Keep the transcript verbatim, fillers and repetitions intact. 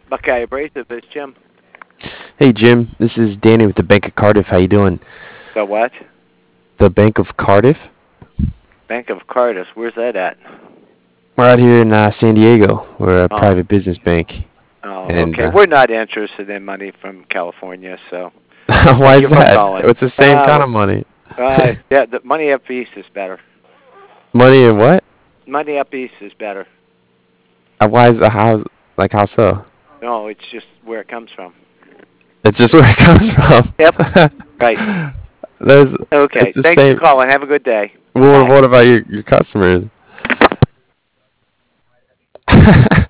Buckeye Abrasive, it's Jim. Hey Jim, this is Danny with the Bank of Cardiff. How you doing? The what? The Bank of Cardiff? Bank of Cardiff. Where's that at? We're out here in uh, San Diego. We're a Oh, private business bank. oh, And okay. uh, We're not interested in money from California, so why thank is you for that? calling. It's the same Uh, kind of money. uh, yeah, the money up east is better. Money and what? Money up east is better. Uh, Why is the how? Like how so? No, it's just where it comes from. It's just where it comes Yep, right. from. There's, it's Okay. the Thanks for same. calling. Have a good day. What, Bye. what about your your customers?